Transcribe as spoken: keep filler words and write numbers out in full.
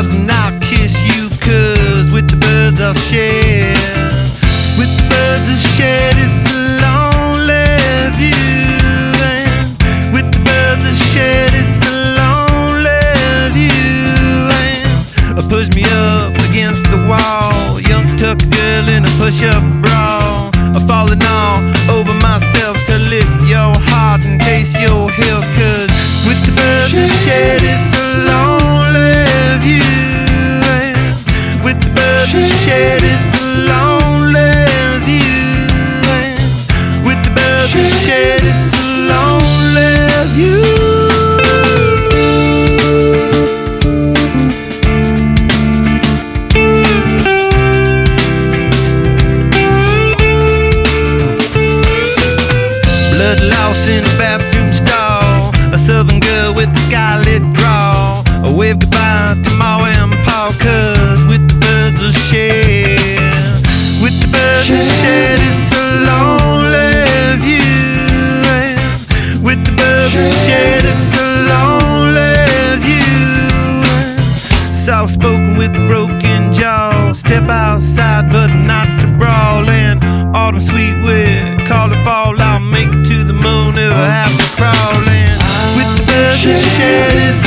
stars and I'll kiss you, cause with the birds I'll share. With the birds I'll share this lonely view. And with the birds I'll share this lonely view. And push me up against the wall, young tuck girl in a push-up bra, falling all over myself to lift your heart in case you're here. Cause with the birds I share this lonely view. And with the birds I share this lonely view. And with the birds I share this lonely view. Blood lost in a bathroom stall, a southern girl with a skylit draw, a wave goodbye to Ma and Pa, cause with the birds I'll share. With the birds I'll share this lonely view. And with the birds I'll share this lonely view. Soft spoken with a broken jaw, step outside but not to brawl. And autumn sweet wind, call it fall, I'll make it to the moon if I have to crawl. And with the birds I share this